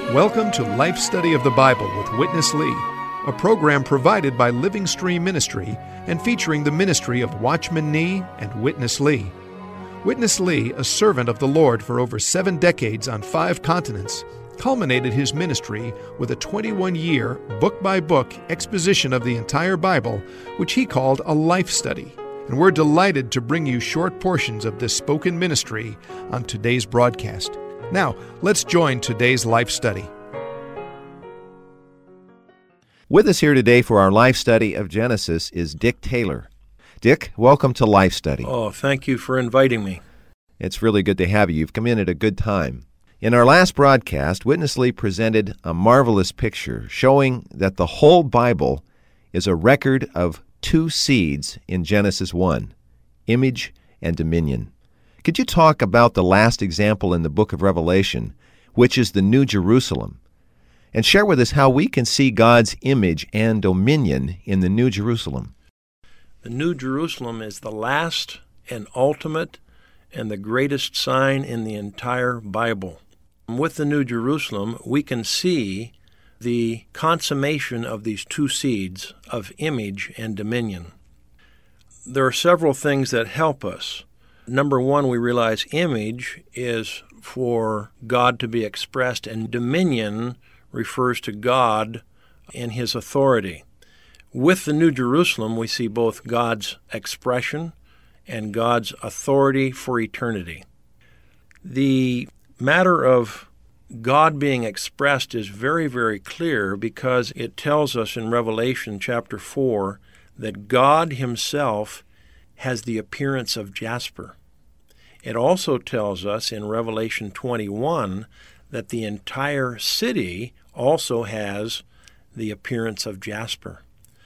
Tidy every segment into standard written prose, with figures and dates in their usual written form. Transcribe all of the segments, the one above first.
Welcome to Life Study of the Bible with Witness Lee, a program provided by Living Stream Ministry and featuring the ministry of Watchman Nee and Witness Lee. Witness Lee, a servant of the Lord for over 7 decades on 5 continents, culminated his ministry with a 21-year, book-by-book exposition of the entire Bible, which he called a life study. And we're delighted to bring you short portions of this spoken ministry on today's broadcast. Now, let's join today's life study. With us here today for our life study of Genesis is Dick Taylor. Dick, welcome to Life Study. Oh, thank you for inviting me. It's really good to have you. You've come in at a good time. In our last broadcast, Witness Lee presented a marvelous picture showing that the whole Bible is a record of 2 seeds in Genesis 1, image and dominion. Could you talk about the last example in the book of Revelation, which is the New Jerusalem, and share with us how we can see God's image and dominion in the New Jerusalem? The New Jerusalem is the last and ultimate and the greatest sign in the entire Bible. With the New Jerusalem, we can see the consummation of these 2 seeds of image and dominion. There are several things that help us. Number 1, we realize image is for God to be expressed, and dominion refers to God and His authority. With the New Jerusalem, we see both God's expression and God's authority for eternity. The matter of God being expressed is very, very clear because it tells us in Revelation chapter 4 that God Himself has the appearance of jasper. It also tells us in Revelation 21 that the entire city also has the appearance of jasper.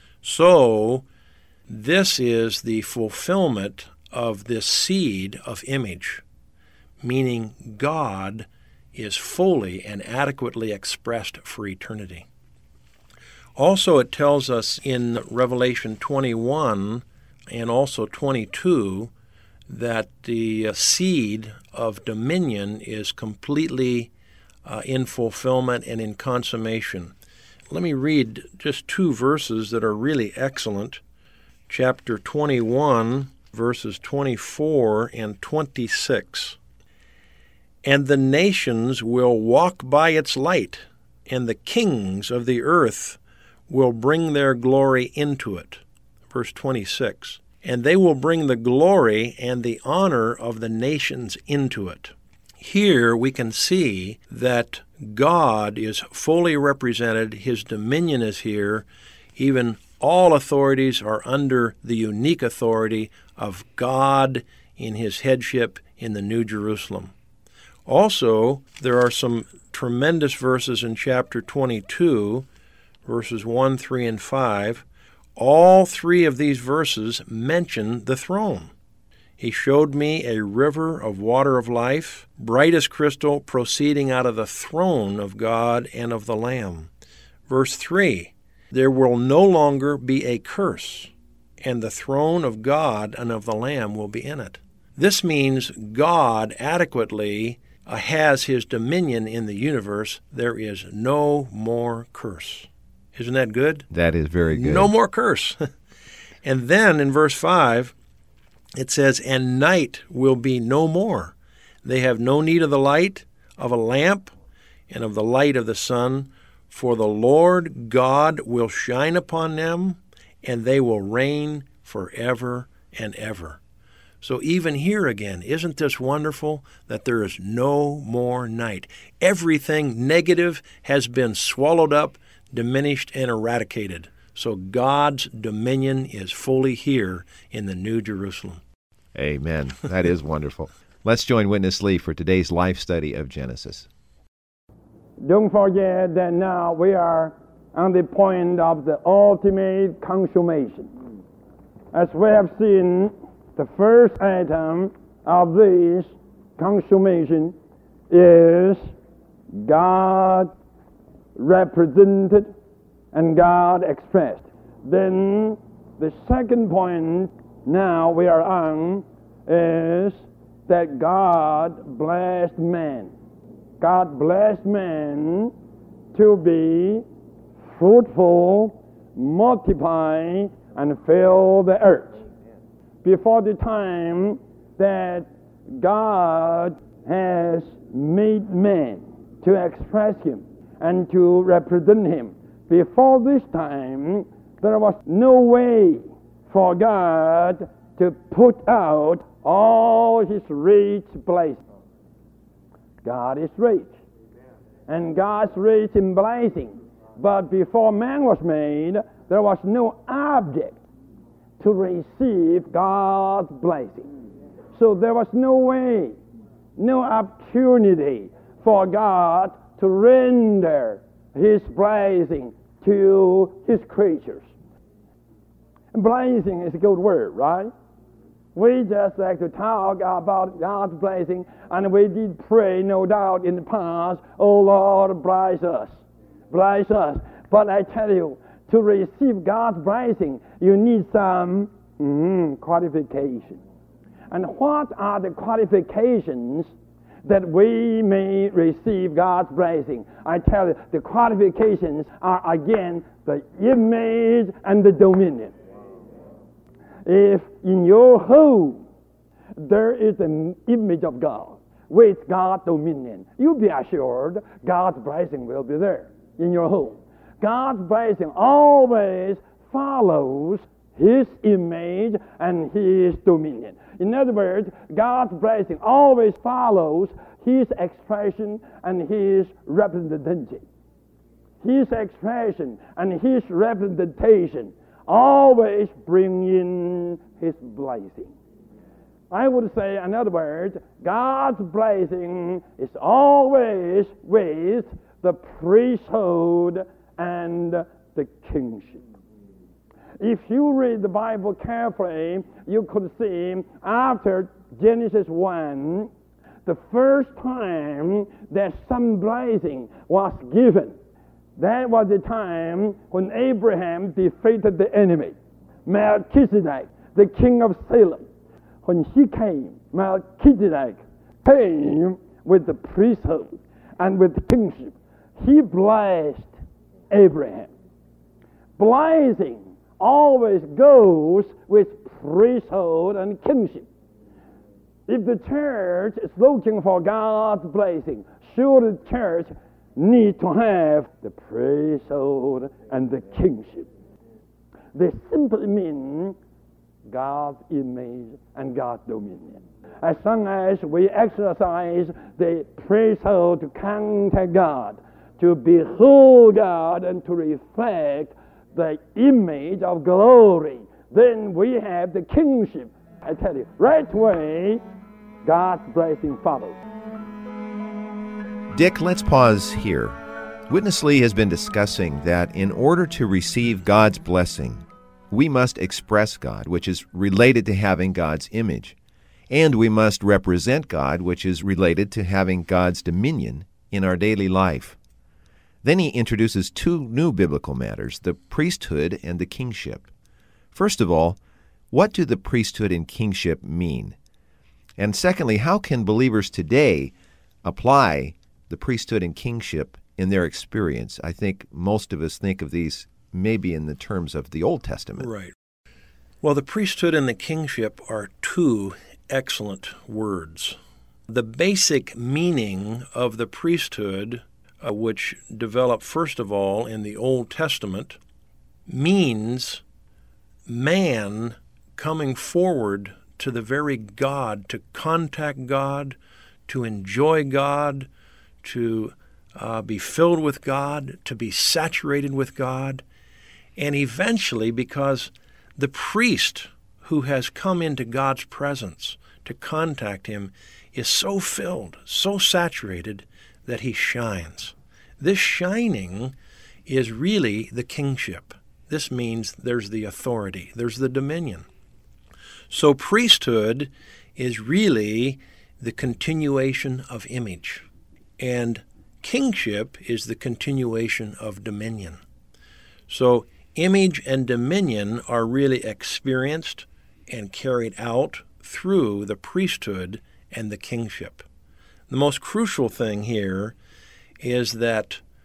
So, this is the fulfillment of this seed of image, meaning God is fully and adequately expressed for eternity. Also, it tells us in Revelation 21 and also 22 that the seed of dominion is completely in fulfillment and in consummation. Let me read just 2 verses that are really excellent. Chapter 21, verses 24 and 26. And the nations will walk by its light, and the kings of the earth will bring their glory into it. Verse 26. And they will bring the glory and the honor of the nations into it. Here we can see that God is fully represented. His dominion is here. Even all authorities are under the unique authority of God in His headship in the New Jerusalem. Also, there are some tremendous verses in chapter 22, verses 1, 3, and 5. All 3 of these verses mention the throne. He showed me a river of water of life, bright as crystal, proceeding out of the throne of God and of the Lamb. Verse 3, there will no longer be a curse, and the throne of God and of the Lamb will be in it. This means God adequately has His dominion in the universe. There is no more curse. Isn't that good? That is very good. No more curse. And then in verse 5, it says, and night will be no more. They have no need of the light of a lamp and of the light of the sun, for the Lord God will shine upon them, and they will reign forever and ever. So even here again, isn't this wonderful that there is no more night? Everything negative has been swallowed up, diminished, and eradicated. So God's dominion is fully here in the New Jerusalem. Amen. That is wonderful. Let's join Witness Lee for today's life study of Genesis. Don't forget that now we are on the point of the ultimate consummation. As we have seen, the first item of this consummation is God represented and God expressed. Then the second point now we are on is that God blessed man. God blessed man to be fruitful, multiply, and fill the earth. Before the time that God has made man to express him and to represent him, before this time, there was no way for God to put out all his rich blessings. God is rich, and God's rich in blessing. But before man was made, there was no object to receive God's blessing. So there was no way, no opportunity for God to render his blessing to his creatures. Blessing is a good word, right? We just like to talk about God's blessing, and we did pray, no doubt, in the past, oh Lord, bless us. Bless us. But I tell you, to receive God's blessing, you need some qualification. And what are the qualifications that we may receive God's blessing? I tell you, the qualifications are, again, the image and the dominion. If in your home there is an image of God with God's dominion, you'll be assured God's blessing will be there in your home. God's blessing always follows his image and his dominion. In other words, God's blessing always follows his expression and his representation. His expression and his representation always bring in his blessing. I would say, in other words, God's blessing is always with the priesthood and the kingship. If you read the Bible carefully, you could see after Genesis 1, the first time that some blessing was given, that was the time when Abraham defeated the enemy, Melchizedek, the king of Salem. When he came, Melchizedek came with the priesthood and with the kingship. He blessed Abraham. Blessing always goes with priesthood and kingship. If the church is looking for God's blessing, sure the church need to have the priesthood and the kingship. They simply mean God's image and God's dominion. As long as we exercise the priesthood to contact God, to behold God, and to reflect the image of glory, then we have the kingship. I tell you, right away, God's blessing follows. Dick, let's pause here. Witness Lee has been discussing that in order to receive God's blessing, we must express God, which is related to having God's image. And we must represent God, which is related to having God's dominion in our daily life. Then he introduces two new biblical matters, the priesthood and the kingship. First of all, what do the priesthood and kingship mean? And secondly, how can believers today apply the priesthood and kingship in their experience? I think most of us think of these maybe in the terms of the Old Testament. Right. Well, the priesthood and the kingship are two excellent words. The basic meaning of the priesthood, which developed first of all in the Old Testament, means man coming forward to the very God, to contact God, to enjoy God, to be filled with God, to be saturated with God, and eventually, because the priest who has come into God's presence to contact him is so filled, so saturated, that he shines. This shining is really the kingship. This means there's the authority, there's the dominion. So priesthood is really the continuation of image, and kingship is the continuation of dominion. So image and dominion are really experienced and carried out through the priesthood and the kingship. The most crucial thing here is that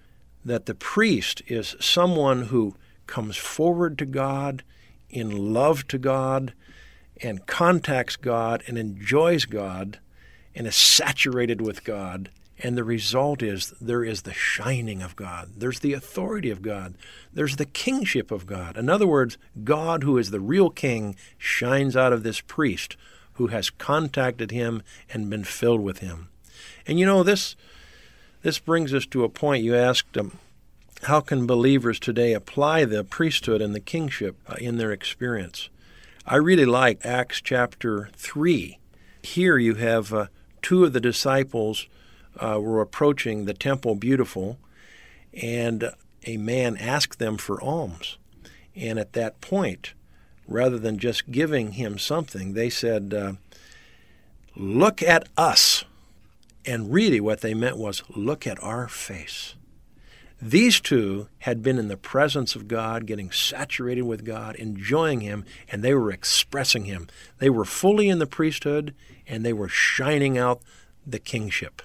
that the priest is someone who comes forward to God, in love to God, and contacts God and enjoys God and is saturated with God. And the result is there is the shining of God. There's the authority of God. There's the kingship of God. In other words, God, who is the real king, shines out of this priest who has contacted him and been filled with him. And you know, this brings us to a point. You asked, how can believers today apply the priesthood and the kingship in their experience? I really like Acts chapter 3. Here you have two of the disciples were approaching the temple beautiful, and a man asked them for alms. And at that point, rather than just giving him something, they said, look at us. And really what they meant was, look at our face. These two had been in the presence of God, getting saturated with God, enjoying him, and they were expressing him. They were fully in the priesthood, and they were shining out the kingship.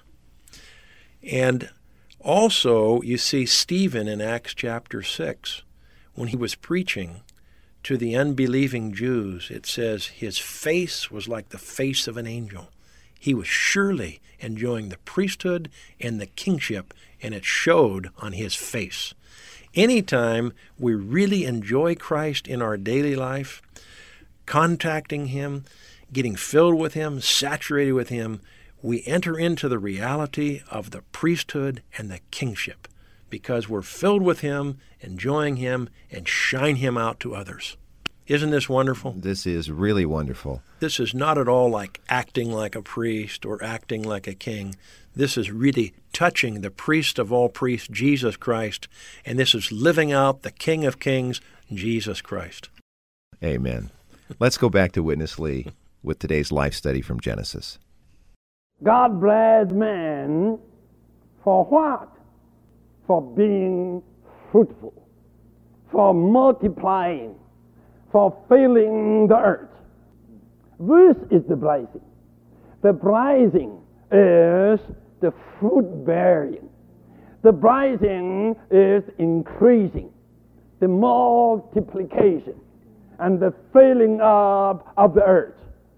And also, you see Stephen in Acts chapter 6, when he was preaching to the unbelieving Jews, it says his face was like the face of an angel. He was surely enjoying the priesthood and the kingship, and it showed on his face. Anytime we really enjoy Christ in our daily life, contacting him, getting filled with him, saturated with him, we enter into the reality of the priesthood and the kingship because we're filled with him, enjoying him, and shine him out to others. Isn't this wonderful? This is really wonderful. This is not at all like acting like a priest or acting like a king. This is really touching the priest of all priests, Jesus Christ, and this is living out the King of Kings, Jesus Christ. Amen. Let's go back to Witness Lee with today's life study from Genesis. God blessed man for what? For being fruitful, for multiplying, for filling the earth. This is the blessing. The blessing is the fruit bearing. The blessing is increasing, the multiplication, and the filling up of the earth.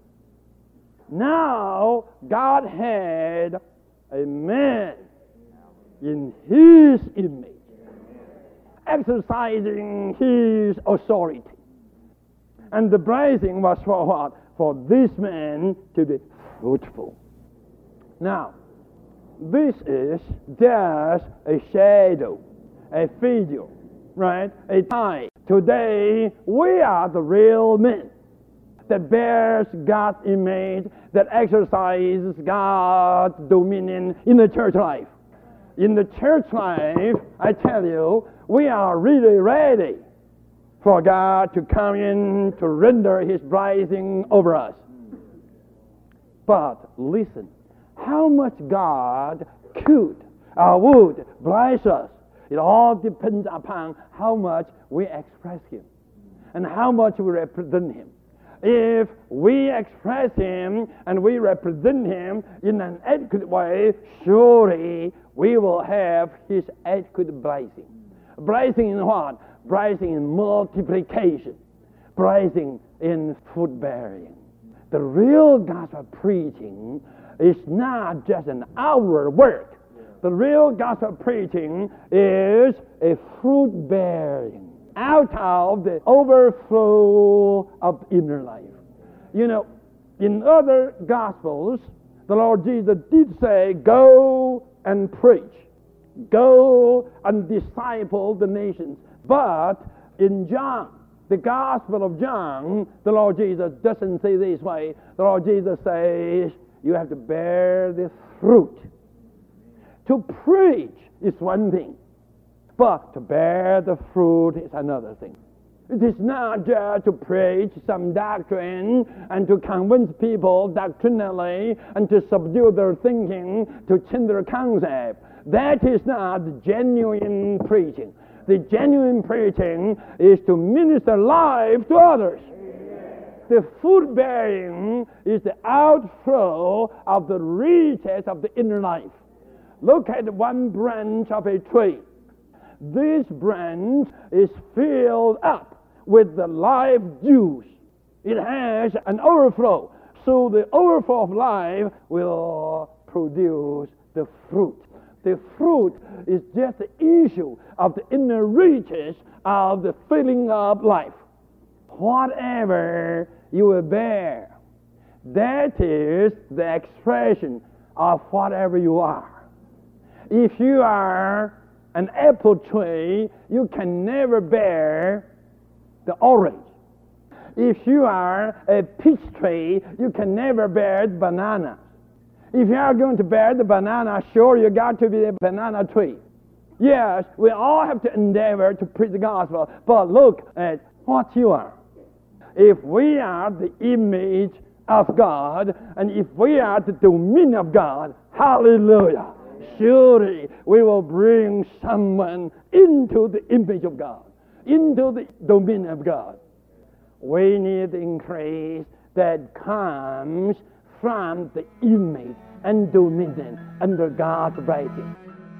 Now, God had a man in his image, exercising his authority. And the blessing was for what? For this man to be fruitful. Now, this is just a shadow, a figure, right? A type. Today, we are the real men that bears God's image, that exercises God's dominion in the church life. In the church life, I tell you, we are really ready for God to come in to render his blessing over us. But listen, how much God could or would bless us, it all depends upon how much we express him and how much we represent him. If we express him and we represent him in an adequate way, surely we will have his adequate blessing. Blessing in what? Blessing in multiplication. Blessing in fruit bearing. The real gospel preaching is not just an outward work. The real gospel preaching is a fruit bearing out of the overflow of inner life. You know, in other gospels, the Lord Jesus did say, go and preach. Go and disciple the nations. But in John, the Gospel of John, the Lord Jesus doesn't say this way. The Lord Jesus says, you have to bear the fruit. To preach is one thing, but to bear the fruit is another thing. It is not just to preach some doctrine and to convince people doctrinally and to subdue their thinking, to change their concept. That is not the genuine preaching. The genuine preaching is to minister life to others. The fruit bearing is the outflow of the riches of the inner life. Look at one branch of a tree. this branch is filled up with the life juice. It has an overflow. So the overflow of life will produce the fruit. The fruit is just the issue of the inner riches of the filling up life. Whatever you will bear, that is the expression of whatever you are. If you are an apple tree, you can never bear the orange. If you are a peach tree, you can never bear the banana. If you are going to bear the banana, sure, you got to be a banana tree. Yes, we all have to endeavor to preach the gospel, but look at what you are. If we are the image of God, and if we are the dominion of God, hallelujah, surely we will bring someone into the image of God, into the dominion of God. We need the increase that comes from the image and dominion under God's writing.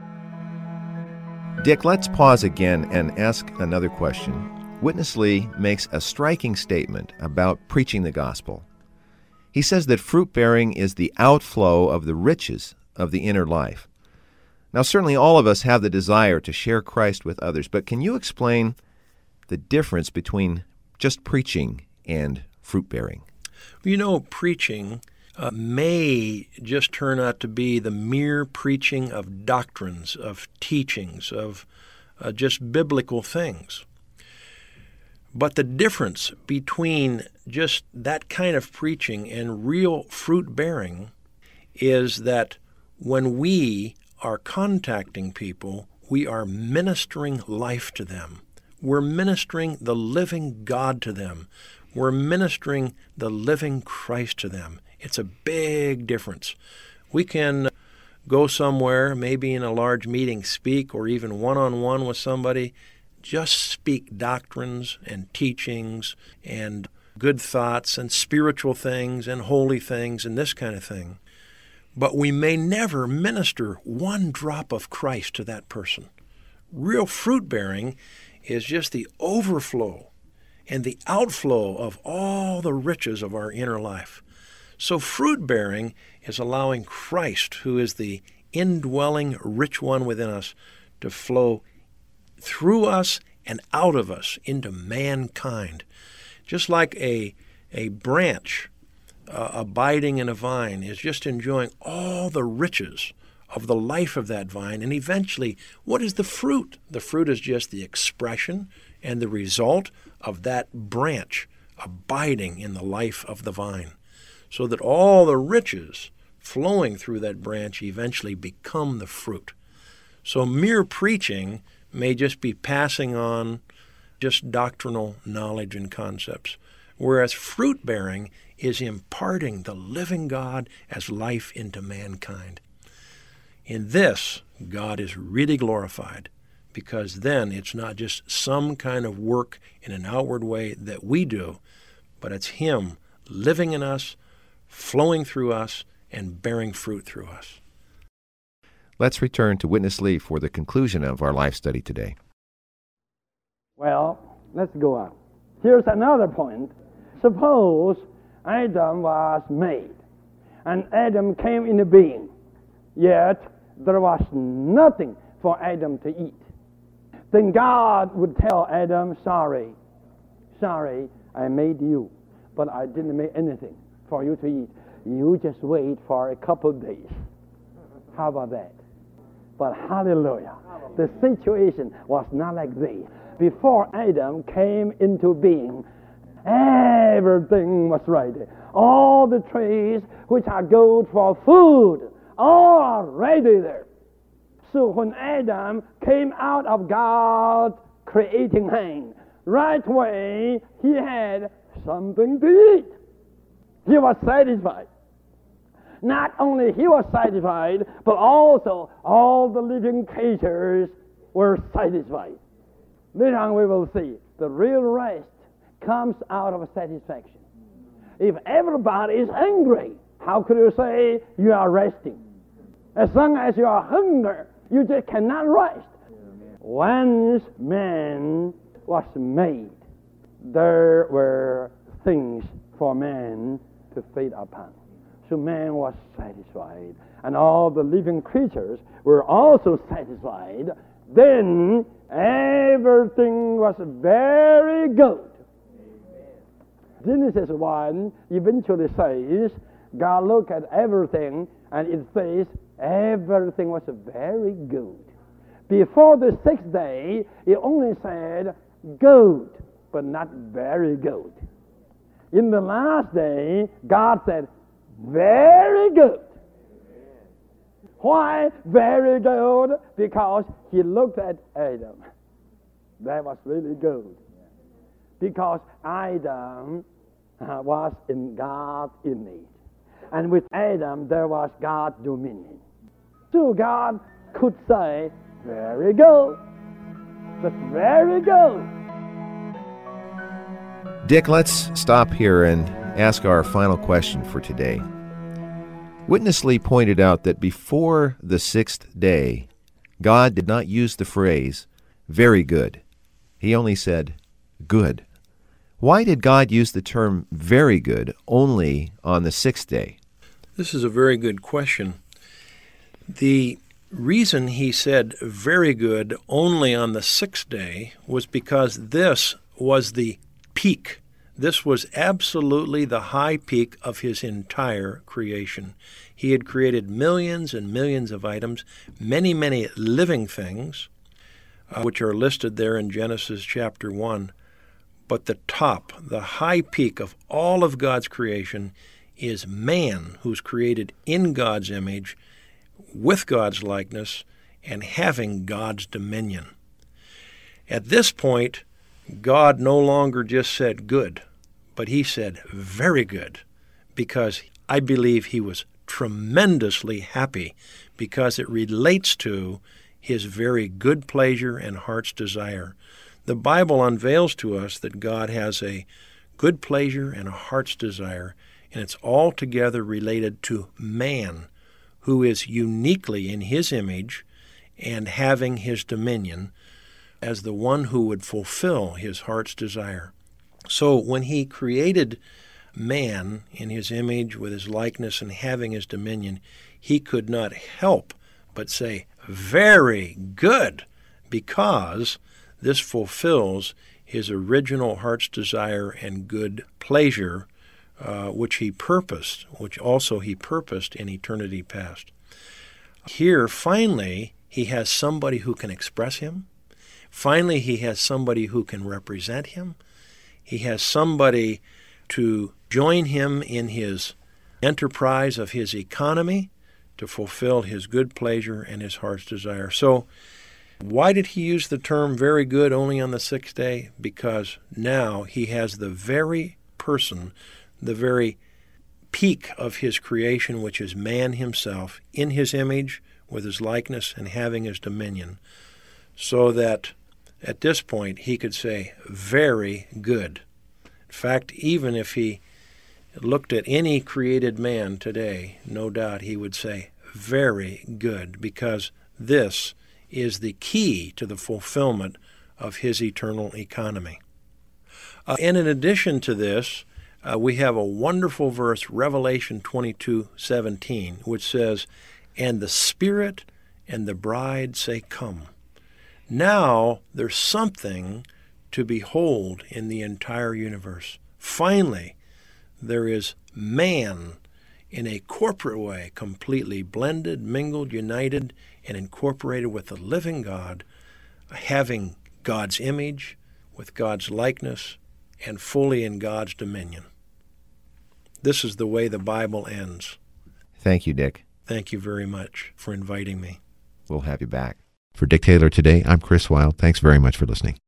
Dick, let's pause again and ask another question. Witness Lee makes a striking statement about preaching the gospel. He says that fruit-bearing is the outflow of the riches of the inner life. Now, certainly all of us have the desire to share Christ with others, but can you explain the difference between just preaching and fruit-bearing? You know, preaching may just turn out to be the mere preaching of doctrines, of teachings, of just biblical things. But the difference between just that kind of preaching and real fruit-bearing is that when we are contacting people, we are ministering life to them. We're ministering the living God to them. We're ministering the living Christ to them. It's a big difference. We can go somewhere, maybe in a large meeting, speak, or even one-on-one with somebody, just speak doctrines and teachings and good thoughts and spiritual things and holy things and this kind of thing. But we may never minister one drop of Christ to that person. Real fruit-bearing is just the overflow and the outflow of all the riches of our inner life. So fruit-bearing is allowing Christ, who is the indwelling rich one within us, to flow through us and out of us into mankind. Just like a branch abiding in a vine is just enjoying all the riches of the life of that vine. And eventually, what is the fruit? The fruit is just the expression and the result of that branch abiding in the life of the vine, so that all the riches flowing through that branch eventually become the fruit. So mere preaching may just be passing on just doctrinal knowledge and concepts, whereas fruit-bearing is imparting the living God as life into mankind. In this, God is really glorified, because then it's not just some kind of work in an outward way that we do, but it's Him living in us, flowing through us, and bearing fruit through us. Let's return to Witness Lee for the conclusion of our life study today. Well, let's go on. Here's another point. Suppose Adam was made, and Adam came into being, yet there was nothing for Adam to eat. Then God would tell Adam, sorry, I made you, but I didn't make anything for you to eat. You just wait for a couple of days. How about that? But hallelujah, the situation was not like this. Before Adam came into being, everything was right. All the trees which are good for food, all are ready there. So when Adam came out of God's creating hand, right away he had something to eat. He was satisfied. Not only he was satisfied, but also all the living creatures were satisfied. Later on we will see the real rest comes out of satisfaction. If everybody is hungry, how could you say you are resting? As long as you are hungry, you just cannot rest. once man was made, there were things for man to feed upon. So man was satisfied, and all the living creatures were also satisfied. Then everything was very good. Genesis 1 eventually says, God looked at everything, and it says everything was very good. Before the sixth day, it only said good, but not very good. In the last day, God said, very good. Why very good? Because he looked at Adam. That was really good. Because Adam was in God's image. And with Adam, there was God's dominion. So God could say, very good. That's very good. Dick, let's stop here and ask our final question for today. Witness Lee pointed out that before the sixth day, God did not use the phrase, very good. He only said, good. Why did God use the term very good only on the sixth day? This is a very good question. The reason he said very good only on the sixth day was because this was the peak. This was absolutely the high peak of his entire creation. He had created millions and millions of items, many, many living things, which are listed there in Genesis chapter 1. But the top, the high peak of all of God's creation is man, who's created in God's image, with God's likeness, and having God's dominion. At this point, God no longer just said good, but he said very good, because I believe he was tremendously happy, because it relates to his very good pleasure and heart's desire. The Bible unveils to us that God has a good pleasure and a heart's desire, and it's altogether related to man, who is uniquely in his image and having his dominion as the one who would fulfill his heart's desire. So when he created man in his image with his likeness and having his dominion, he could not help but say, very good, because this fulfills his original heart's desire and good pleasure, which also he purposed in eternity past. Here, finally, he has somebody who can express him. Finally, he has somebody who can represent him. He has somebody to join him in his enterprise of his economy to fulfill his good pleasure and his heart's desire. So, why did he use the term very good only on the sixth day? Because now he has the very person, the very peak of his creation, which is man himself, in his image, with his likeness, and having his dominion, so that at this point he could say, very good. In fact, even if he looked at any created man today, no doubt he would say, very good, because this is the key to the fulfillment of his eternal economy. And in addition to this, we have a wonderful verse, Revelation 22:17, which says, and the Spirit and the bride say, come. Now there's something to behold in the entire universe. Finally, there is man in a corporate way, completely blended, mingled, united, and incorporated with the living God, having God's image, with God's likeness, and fully in God's dominion. This is the way the Bible ends. Thank you, Dick. Thank you very much for inviting me. We'll have you back. For Dick Taylor Today, I'm Chris Wilde. Thanks very much for listening.